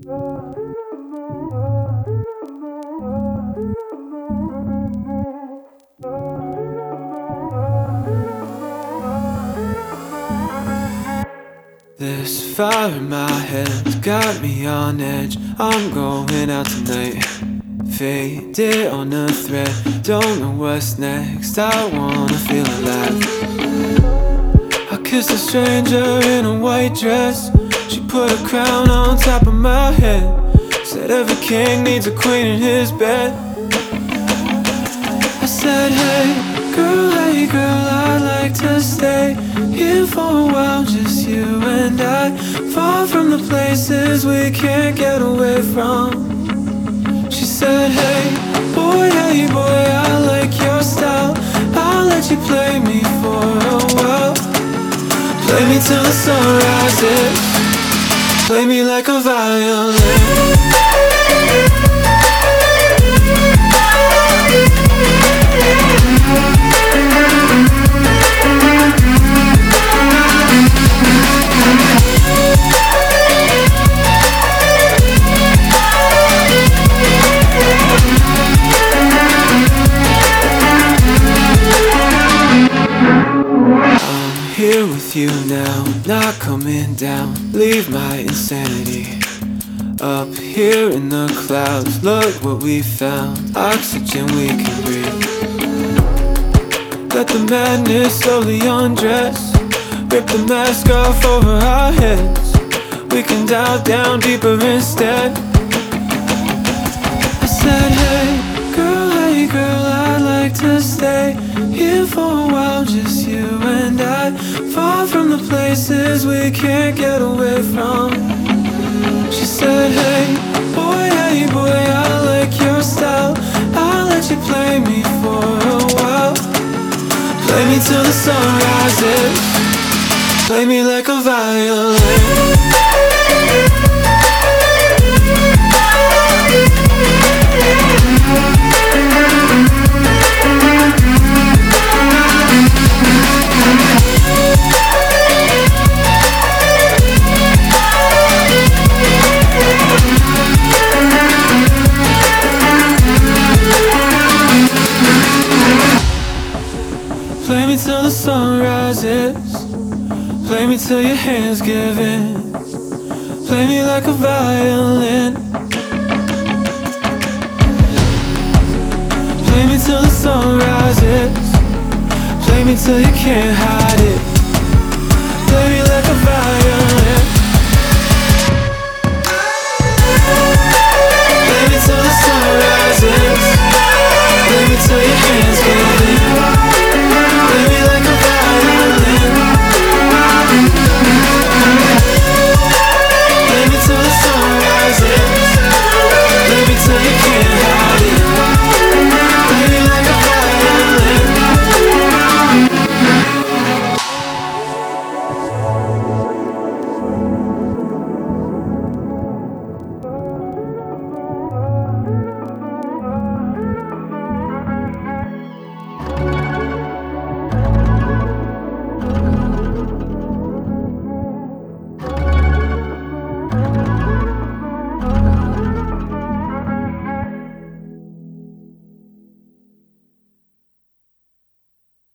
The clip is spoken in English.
This fire in my head's got me on edge. I'm going out tonight, faded on a thread. Don't know what's next, I wanna feel alive. I kissed a stranger in a white dress. She put a crown on top of my head. Said every king needs a queen in his bed. I said, hey girl, I'd like to stay here for a while, just you and I. Far from the places we can't get away from. She said, hey boy, I like your style. I'll let you play me for a while. Play me till the sun rises. Play me like a violin. Here with you now, not coming down. Leave my insanity up here in the clouds. Look what we found, oxygen we can breathe. Let the madness slowly undress. Rip the mask off over our heads. We can dive down deeper instead. I said, hey girl, I'd like to stay here for a while, just you and I. Far from the places we can't get away from. She said, hey boy, I like your style. I'll let you play me for a while. Play me till the sun rises. Play me like a violin. Play me till the sun rises. Play me till your hands give in. Play me like a violin. Play me till the sun rises. Play me till you can't hide it. Play me like a violin. Play me till the sun rises. Play me till your hands give in. Play me like a violin. Play me till the sun rises. Play me till you can't hide it. Play me like a violin.